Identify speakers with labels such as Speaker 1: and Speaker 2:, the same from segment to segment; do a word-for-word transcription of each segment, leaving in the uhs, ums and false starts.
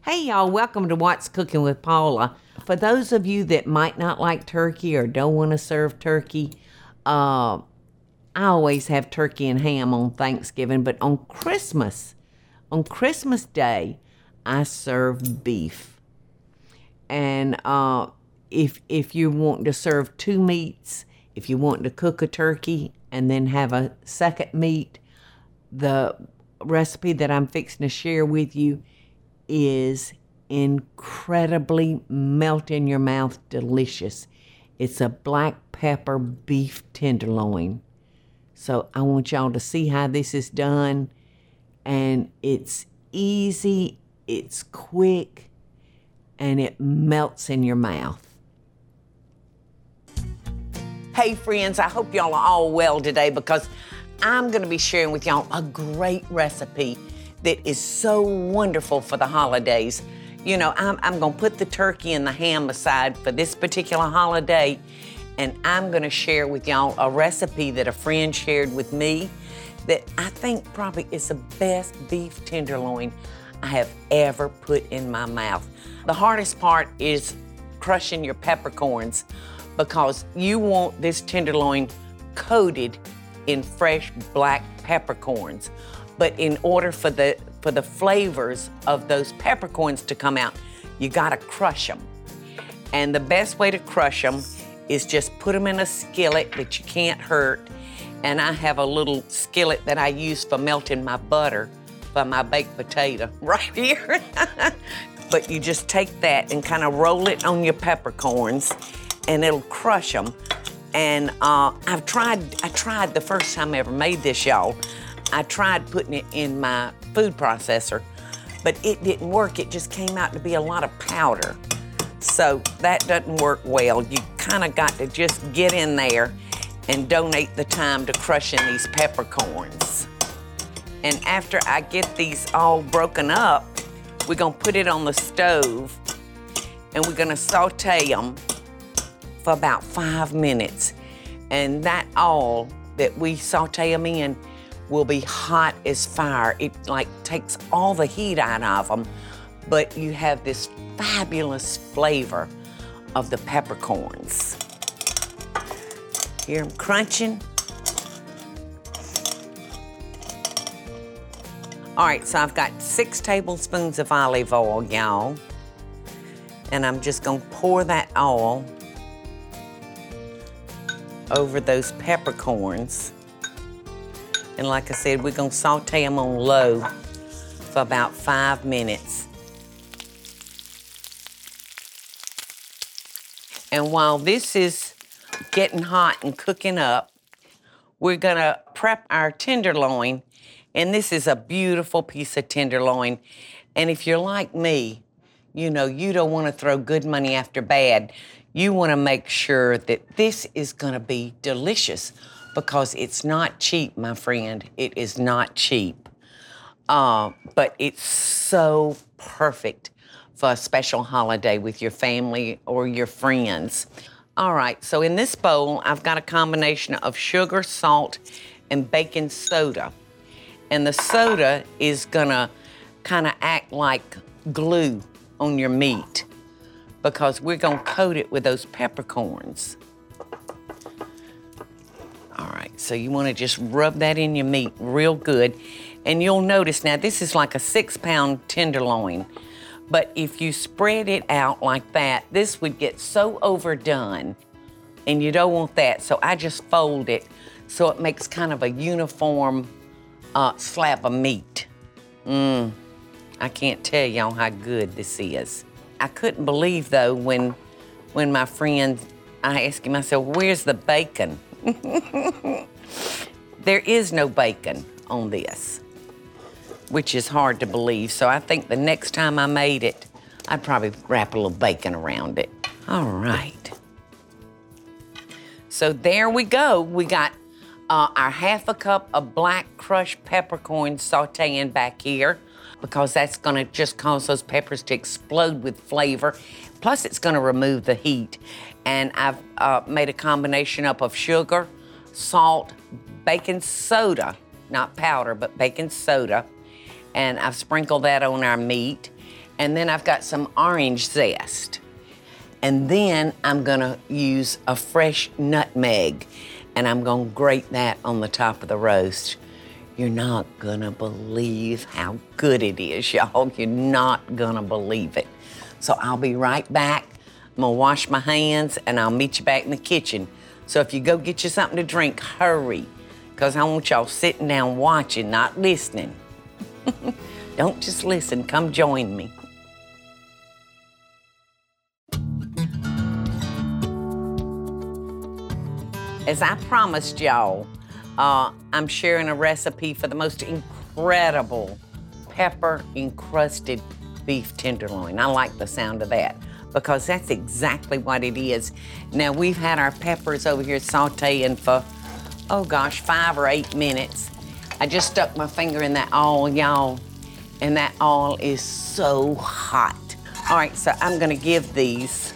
Speaker 1: Hey y'all, welcome to What's Cooking with Paula. For those of you that might not like turkey or don't want to serve turkey, uh, I always have turkey and ham on Thanksgiving, but on Christmas, on Christmas Day, I serve beef. And uh, if if you want to serve two meats, if you want to cook a turkey and then have a second meat, the recipe that I'm fixing to share with you is incredibly melt in your mouth delicious. It's a black pepper beef tenderloin. So I want y'all to see how this is done. And it's easy, it's quick, and it melts in your mouth. Hey friends, I hope y'all are all well today because I'm gonna be sharing with y'all a great recipe that is so wonderful for the holidays. You know, I'm, I'm gonna put the turkey and the ham aside for this particular holiday, and I'm gonna share with y'all a recipe that a friend shared with me that I think probably is the best beef tenderloin I have ever put in my mouth. The hardest part is crushing your peppercorns because you want this tenderloin coated in fresh black peppercorns. But in order for the for the flavors of those peppercorns to come out, you gotta crush them. And the best way to crush them is just put them in a skillet that you can't hurt. And I have a little skillet that I use for melting my butter for my baked potato right here. But you just take that and kind of roll it on your peppercorns and it'll crush them. And uh, I've tried, I tried the first time I ever made this, y'all. I tried putting it in my food processor, but it didn't work. It just came out to be a lot of powder. So that doesn't work well. You kind of got to just get in there and donate the time to crushing these peppercorns. And after I get these all broken up, we're gonna put it on the stove and we're gonna saute them for about five minutes. And that all that we saute them in will be hot as fire. It like takes all the heat out of them, but you have this fabulous flavor of the peppercorns. Hear them crunching? All right, so I've got six tablespoons of olive oil, y'all. And I'm just gonna pour that oil over those peppercorns. And like I said, we're gonna saute them on low for about five minutes. And while this is getting hot and cooking up, we're gonna prep our tenderloin. And this is a beautiful piece of tenderloin. And if you're like me, you know, you don't wanna throw good money after bad. You wanna make sure that this is gonna be delicious because it's not cheap, my friend. It is not cheap. Uh, but it's so perfect for a special holiday with your family or your friends. All right, so in this bowl, I've got a combination of sugar, salt, and baking soda. And the soda is gonna kinda act like glue on your meat because we're gonna coat it with those peppercorns. All right, so you wanna just rub that in your meat real good. And you'll notice now, this is like a six pound tenderloin, but if you spread it out like that, this would get so overdone and you don't want that. So I just fold it so it makes kind of a uniform uh, slab of meat. Mmm, I can't tell y'all how good this is. I couldn't believe though when, when my friend, I asked him, I said, where's the bacon? There is no bacon on this, which is hard to believe. So I think the next time I made it, I'd probably wrap a little bacon around it. All right. So there we go. We got uh, our half a cup of black crushed peppercorns sauteing back here because that's gonna just cause those peppers to explode with flavor. Plus it's gonna remove the heat. And I've uh, made a combination up of sugar, salt, baking soda, not powder, but baking soda. And I've sprinkled that on our meat. And then I've got some orange zest. And then I'm gonna use a fresh nutmeg, and I'm gonna grate that on the top of the roast. You're not gonna believe how good it is, y'all. You're not gonna believe it. So I'll be right back. I'm gonna wash my hands, and I'll meet you back in the kitchen. So if you go get you something to drink, hurry, because I want y'all sitting down watching, not listening. Don't just listen, come join me. As I promised y'all, uh, I'm sharing a recipe for the most incredible pepper-encrusted beef tenderloin. I like the sound of that because that's exactly what it is. Now, we've had our peppers over here sauteing for, oh gosh, five or eight minutes. I just stuck my finger in that oil, y'all, and that oil is so hot. All right, so I'm gonna give these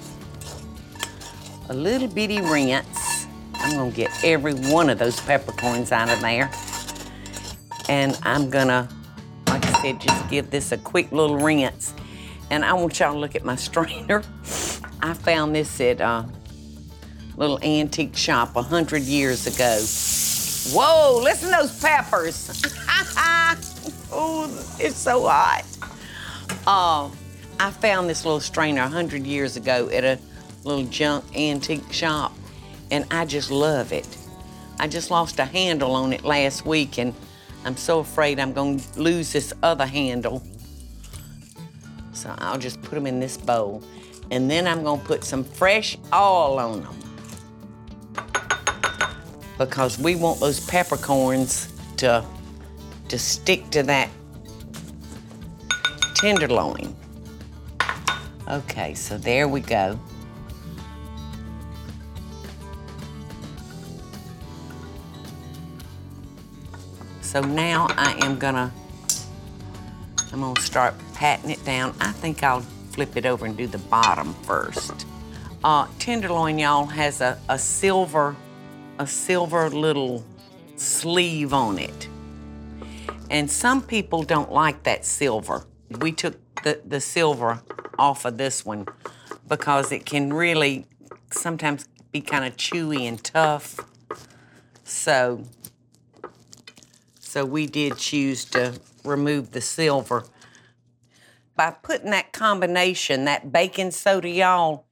Speaker 1: a little bitty rinse. I'm gonna get every one of those peppercorns out of there. And I'm gonna, like I said, just give this a quick little rinse. And I want y'all to look at my strainer. I found this at a little antique shop a hundred years ago. Whoa, listen to those peppers. Oh, it's so hot. Uh, I found this little strainer a hundred years ago at a little junk antique shop. And I just love it. I just lost a handle on it last week, and I'm so afraid I'm gonna lose this other handle. So I'll just put them in this bowl. And then I'm gonna put some fresh oil on them, because we want those peppercorns to, to stick to that tenderloin. Okay, so there we go. So now I am gonna, I'm gonna start patting it down. I think I'll flip it over and do the bottom first. Uh, tenderloin, y'all, has a, a silver, a silver little sleeve on it. And some people don't like that silver. We took the, the silver off of this one because it can really sometimes be kind of chewy and tough. So, So we did choose to remove the silver. By putting that combination, that baking soda, y'all,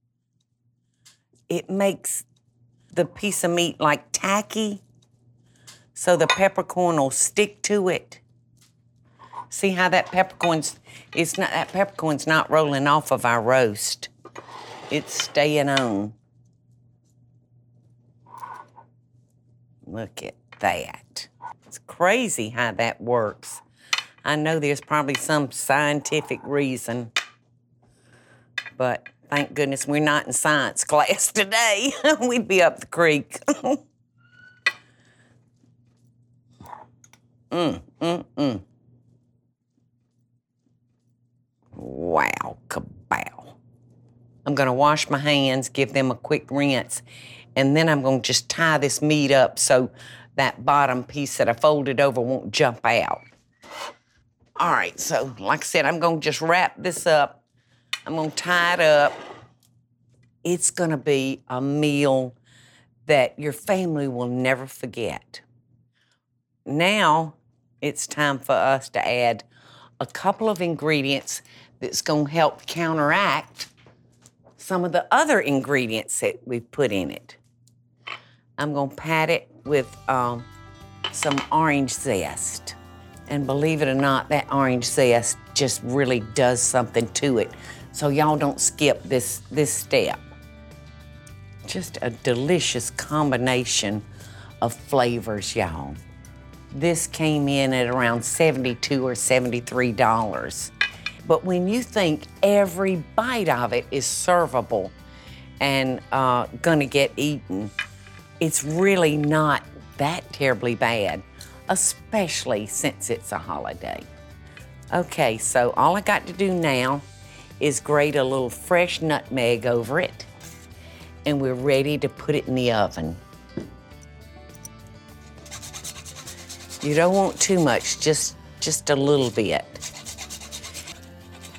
Speaker 1: it makes the piece of meat like tacky, so the peppercorn will stick to it. See how that peppercorn's, it's not, that peppercorn's not rolling off of our roast. It's staying on. Look at that. It's crazy how that works. I know there's probably some scientific reason, but thank goodness we're not in science class today. We'd be up the creek. mm, mm, mm. Wow, kabow. I'm gonna wash my hands, give them a quick rinse, and then I'm gonna just tie this meat up so that bottom piece that I folded over won't jump out. All right, so like I said, I'm gonna just wrap this up. I'm gonna tie it up. It's gonna be a meal that your family will never forget. Now, it's time for us to add a couple of ingredients that's gonna help counteract some of the other ingredients that we've put in it. I'm gonna pat it with um, some orange zest. And believe it or not, that orange zest just really does something to it. So y'all don't skip this, this step. Just a delicious combination of flavors, y'all. This came in at around seventy-two or seventy-three dollars. But when you think every bite of it is servable and uh, gonna get eaten, it's really not that terribly bad, especially since it's a holiday. Okay, so all I got to do now is grate a little fresh nutmeg over it, and we're ready to put it in the oven. You don't want too much, just, just a little bit.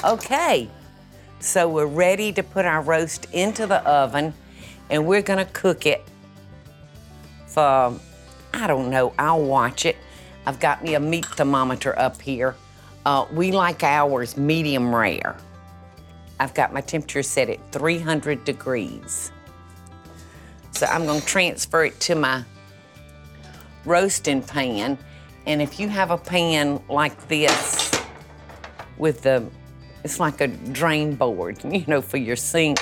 Speaker 1: Okay, so we're ready to put our roast into the oven, and we're gonna cook it for, I don't know, I'll watch it. I've got me a meat thermometer up here. Uh, we like ours medium rare. I've got my temperature set at three hundred degrees. So I'm gonna transfer it to my roasting pan. And if you have a pan like this with the, it's like a drain board, you know, for your sink.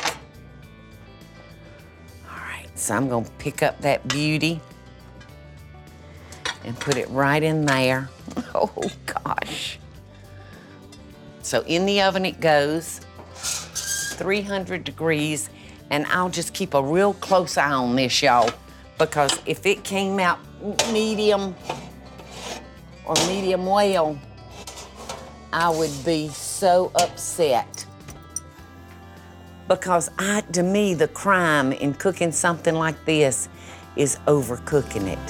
Speaker 1: All right, so I'm gonna pick up that beauty and put it right in there. Oh gosh. So in the oven it goes, three hundred degrees, and I'll just keep a real close eye on this, y'all, because if it came out medium or medium well, I would be so upset. Because I, to me, the crime in cooking something like this is overcooking it.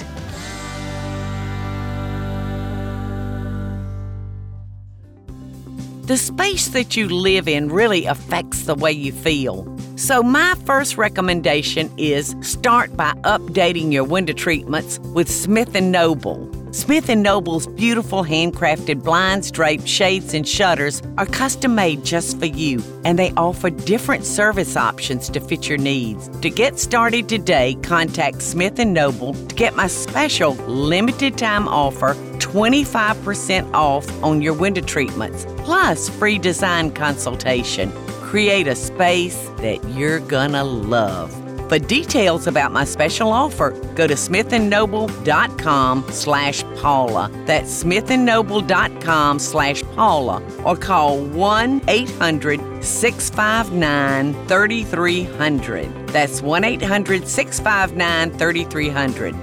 Speaker 1: The space that you live in really affects the way you feel. So my first recommendation is start by updating your window treatments with Smith and Noble. Smith and Noble's beautiful handcrafted blinds, drapes, shades, and shutters are custom made just for you, and they offer different service options to fit your needs. To get started today, contact Smith and Noble to get my special limited time offer, twenty-five percent off on your window treatments, plus free design consultation. Create a space that you're gonna love. For details about my special offer, go to smithandnoble.com slash Paula. That's smithandnoble.com slash Paula, or call one eight hundred, six five nine, three three zero zero. That's one eight hundred, six five nine, three three zero zero.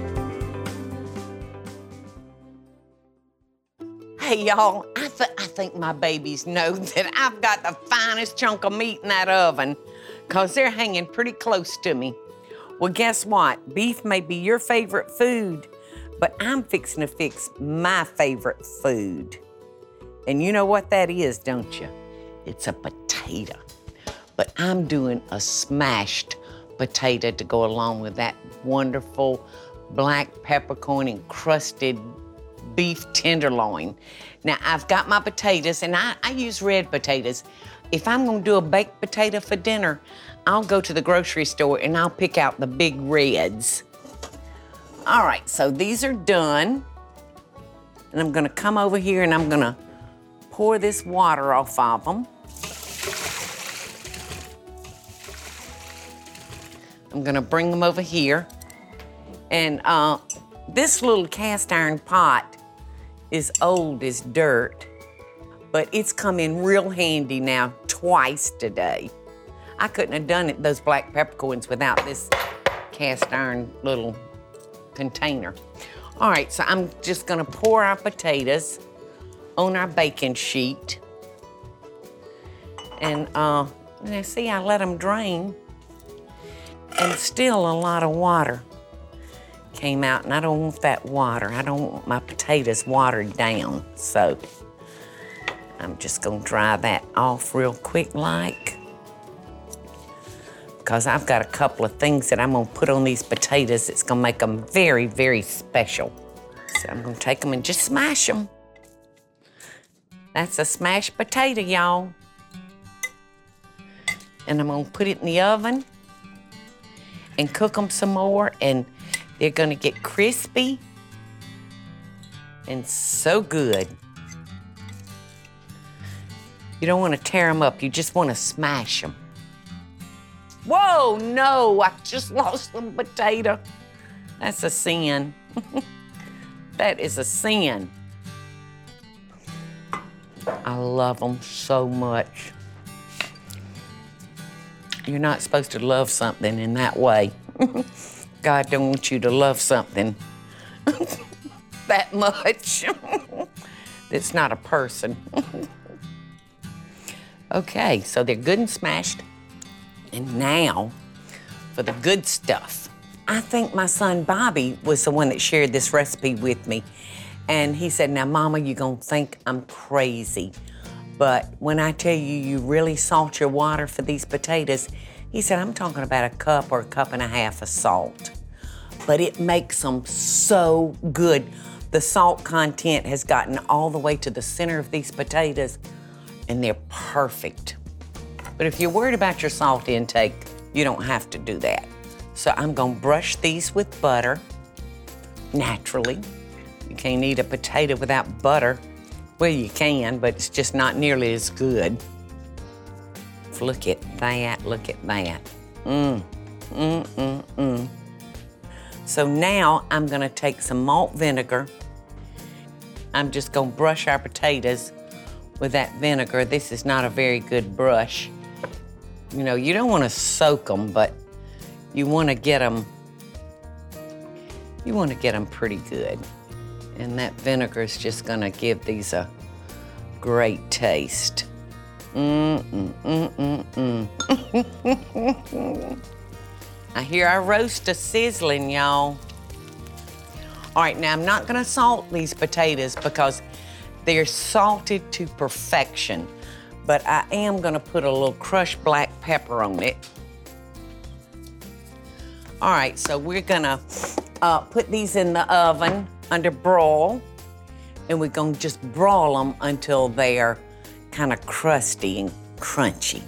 Speaker 1: Hey, y'all, I, th- I think my babies know that I've got the finest chunk of meat in that oven, because they're hanging pretty close to me. Well, guess what? Beef may be your favorite food, but I'm fixing to fix my favorite food. And you know what that is, don't you? It's a potato. But I'm doing a smashed potato to go along with that wonderful black peppercorn encrusted beef tenderloin. Now, I've got my potatoes, and I, I use red potatoes. If I'm gonna do a baked potato for dinner, I'll go to the grocery store and I'll pick out the big reds. All right, so these are done. And I'm gonna come over here and I'm gonna pour this water off of them. I'm gonna bring them over here. And uh, this little cast iron pot is old as dirt, but it's come in real handy now twice today. I couldn't have done it, those black peppercorns, without this cast iron little container. All right, so I'm just gonna pour our potatoes on our baking sheet. And uh, now see, I let them drain, and still a lot of water came out, and I don't want that water. I don't want my potatoes watered down. So I'm just gonna dry that off real quick like, because I've got a couple of things that I'm gonna put on these potatoes that's gonna make them very, very special. So I'm gonna take them and just smash them. That's a smashed potato, y'all. And I'm gonna put it in the oven and cook them some more, and they're gonna get crispy and so good. You don't wanna tear them up, you just wanna smash them. Whoa, no, I just lost some potato. That's a sin. That is a sin. I love them so much. You're not supposed to love something in that way. God don't want you to love something that much. It's not a person. Okay, so they're good and smashed. And now for the good stuff. I think my son Bobby was the one that shared this recipe with me. And he said, now, Mama, you're gonna think I'm crazy, But when I tell you, you really salt your water for these potatoes, he said, I'm talking about a cup or a cup and a half of salt. But it makes them so good. The salt content has gotten all the way to the center of these potatoes, and they're perfect. But if you're worried about your salt intake, you don't have to do that. So I'm gonna brush these with butter, naturally. You can't eat a potato without butter. Well, you can, but it's just not nearly as good. Look at that, look at that. Mmm, mmm, mmm, mmm. So now I'm gonna take some malt vinegar. I'm just gonna brush our potatoes with that vinegar. This is not a very good brush. You know, you don't wanna soak them, but you wanna get them, you wanna get them pretty good. And that vinegar is just gonna give these a great taste. Mm, mm, mm, mm, mm. I hear our roast a sizzling, y'all. All right, now I'm not gonna salt these potatoes because they're salted to perfection, but I am gonna put a little crushed black pepper on it. All right, so we're gonna uh, put these in the oven under broil, and we're gonna just broil them until they're kind of crusty and crunchy.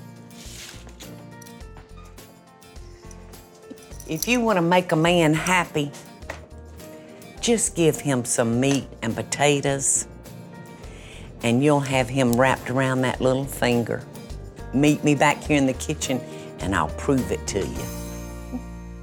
Speaker 1: If you want to make a man happy, just give him some meat and potatoes, and you'll have him wrapped around that little finger. Meet me back here in the kitchen, and I'll prove it to you.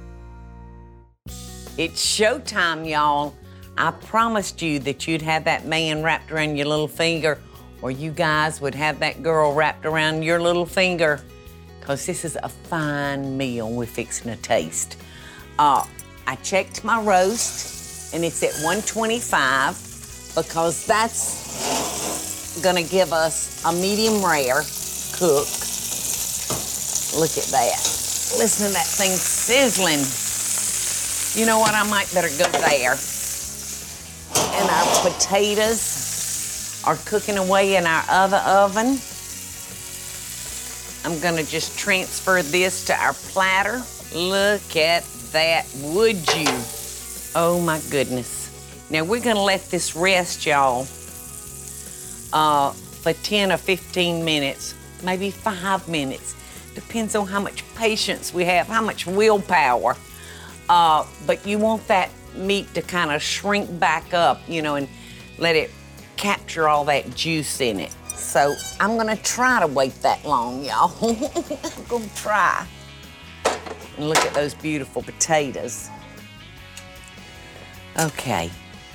Speaker 1: It's showtime, y'all. I promised you that you'd have that man wrapped around your little finger, or you guys would have that girl wrapped around your little finger, because this is a fine meal we're fixing to taste. Uh, I checked my roast, and it's at one twenty-five, because that's gonna give us a medium rare cook. Look at that. Listen to that thing sizzling. You know what, I might better go there. And our potatoes are cooking away in our other oven. I'm gonna just transfer this to our platter. Look at that, would you? Oh my goodness. Now we're gonna let this rest, y'all, uh, for ten or fifteen minutes, maybe five minutes. Depends on how much patience we have, how much willpower. Uh, but you want that meat to kind of shrink back up, you know, and let it capture all that juice in it. So I'm gonna try to wait that long, y'all. I'm gonna try. And look at those beautiful potatoes. Okay.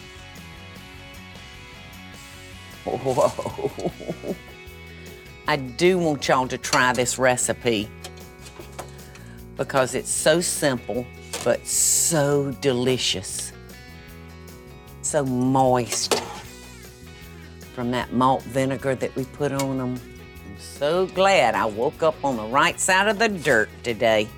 Speaker 1: Whoa. I do want y'all to try this recipe because it's so simple, but so delicious. So moist from that malt vinegar that we put on them. I'm so glad I woke up on the right side of the dirt today.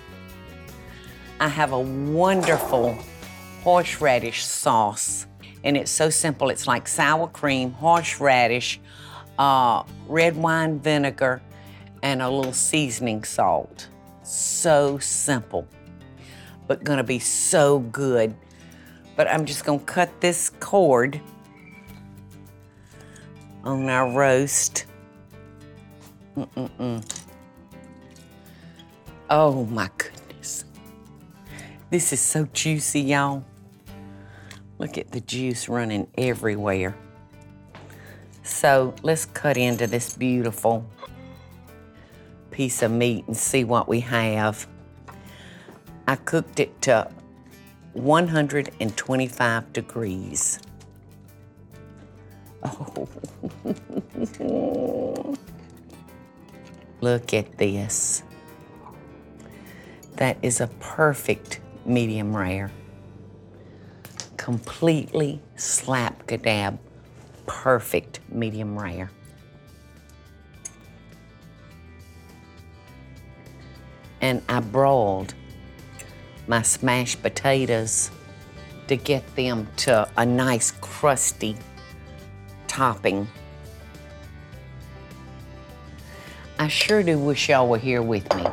Speaker 1: I have a wonderful horseradish sauce, and it's so simple. It's like sour cream, horseradish, uh, red wine vinegar, and a little seasoning salt. So simple, but gonna be so good. But I'm just gonna cut this cord on our roast. Mm-mm-mm. Oh my goodness. This is so juicy, y'all. Look at the juice running everywhere. So let's cut into this beautiful piece of meat and see what we have. I cooked it to one hundred twenty-five degrees. Oh. Look at this. That is a perfect medium rare. Completely slap-gadab, perfect medium rare. And I broiled my smashed potatoes to get them to a nice crusty topping. I sure do wish y'all were here with me.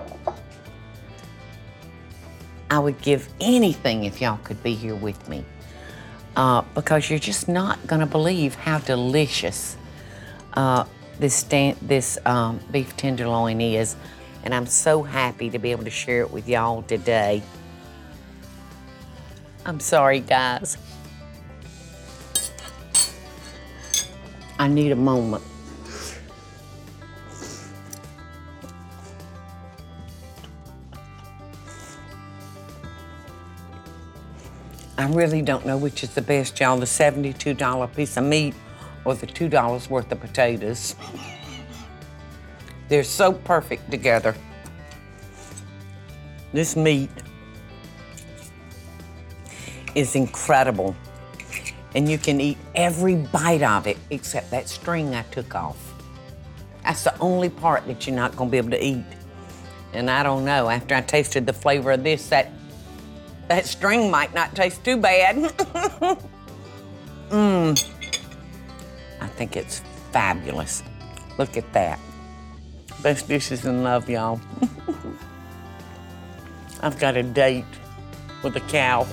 Speaker 1: I would give anything if y'all could be here with me. Uh, because you're just not gonna believe how delicious uh, this, stand, this um, beef tenderloin is. And I'm so happy to be able to share it with y'all today. I'm sorry, guys. I need a moment. I really don't know which is the best, y'all, the seventy-two dollar piece of meat or the two dollars worth of potatoes. They're so perfect together. This meat is incredible. And you can eat every bite of it except that string I took off. That's the only part that you're not gonna be able to eat. And I don't know, after I tasted the flavor of this, that, that string might not taste too bad. Mmm. I think it's fabulous. Look at that. Best dishes in love, y'all. I've got a date with a cow.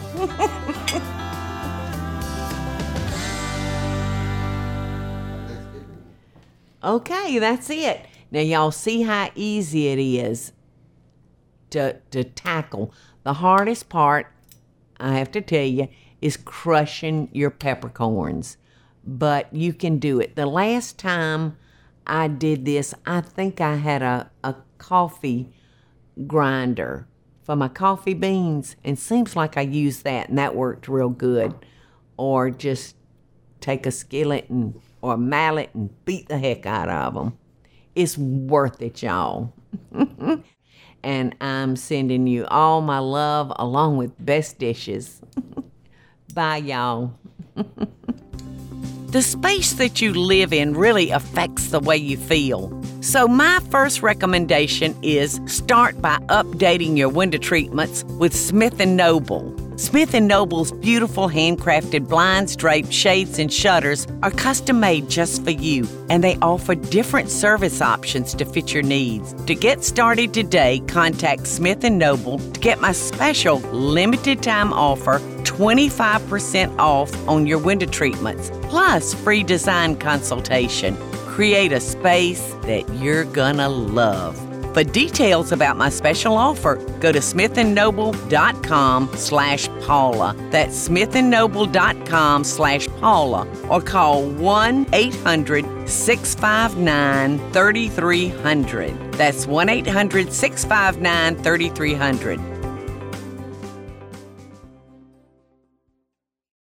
Speaker 1: Okay, that's it. Now, y'all see how easy it is to, to tackle. The hardest part, I have to tell you, is crushing your peppercorns. But you can do it. The last time I did this, I think I had a, a coffee grinder for my coffee beans, and seems like I used that, and that worked real good. Or just take a skillet and or a mallet and beat the heck out of them. It's worth it, y'all. And I'm sending you all my love along with best dishes. Bye, y'all. The space that you live in really affects the way you feel. So my first recommendation is start by updating your window treatments with Smith and Noble. Smith and Noble's beautiful handcrafted blinds, drapes, shades, and shutters are custom made just for you, and they offer different service options to fit your needs. To get started today, contact Smith and Noble to get my special limited time offer, twenty-five percent off on your window treatments, plus free design consultation. Create a space that you're gonna love. For details about my special offer, go to smithandnoble.com slash Paula. That's smithandnoble.com slash Paula, or call one eight hundred, six five nine, three three zero zero. That's one eight hundred, six five nine, three three zero zero.